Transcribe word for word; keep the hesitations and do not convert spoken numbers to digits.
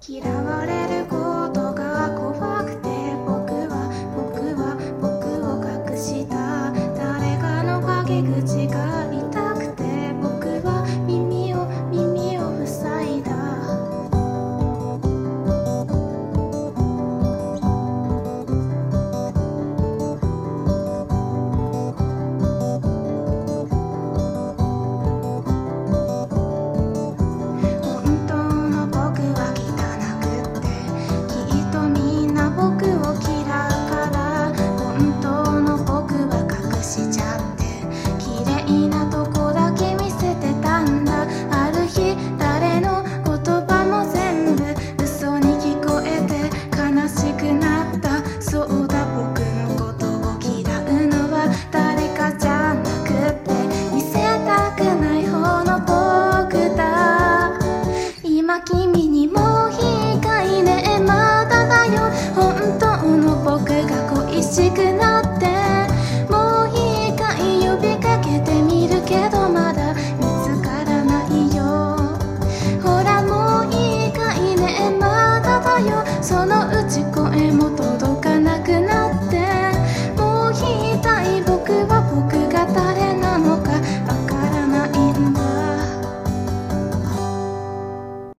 嫌われることが怖くて僕は僕は僕を隠した誰かの陰口が痛くて僕は耳を耳を塞いだ君にもういいかいねまだだよ本当の僕が恋しくなって